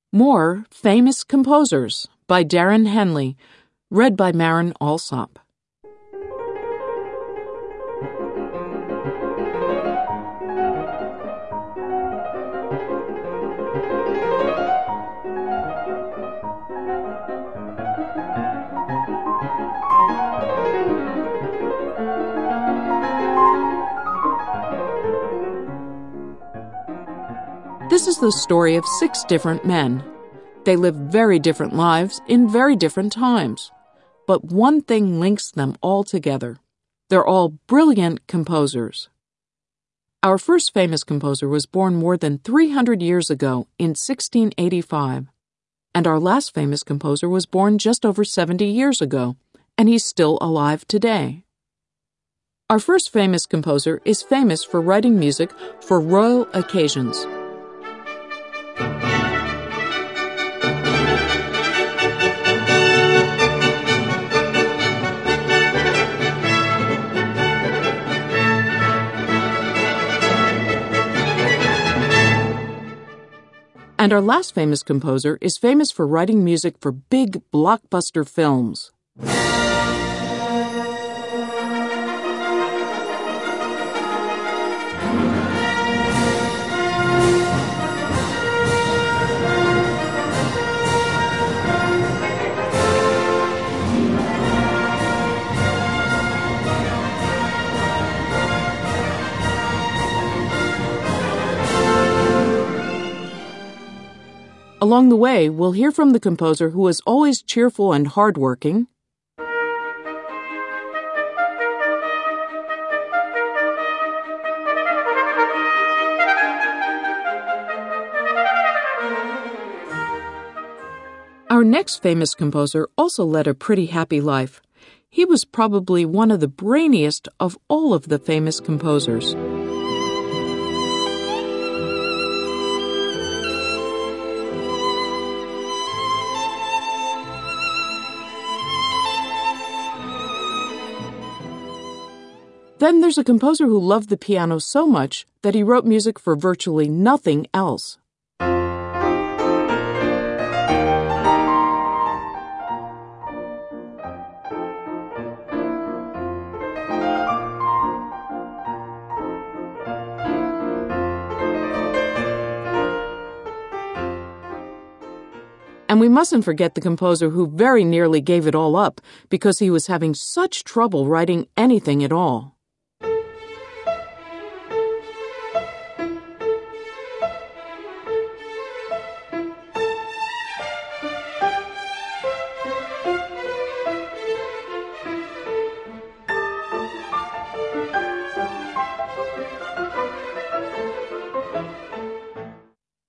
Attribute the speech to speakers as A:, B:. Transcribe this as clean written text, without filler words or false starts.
A: More Famous Composers by Darren Henley, read by Maren Alsop. This is the story of 6 different men. They lived very different lives in very different times. But one thing links them all together. They're all brilliant composers. Our first famous composer was born more than 300 years ago in 1685. And our last famous composer was born just over 70 years ago, and he's still alive today. Our first famous composer is famous for writing music for royal occasions. And our last famous composer is famous for writing music for big blockbuster films. Along the way, we'll hear from the composer who is always cheerful and hardworking, Our next famous composer also led a pretty happy life. He was probably one of the brainiest of all of the famous composers. Then there's a composer who loved the piano so much that he wrote music for virtually nothing else. And we mustn't forget the composer who very nearly gave it all up because he was having such trouble writing anything at all.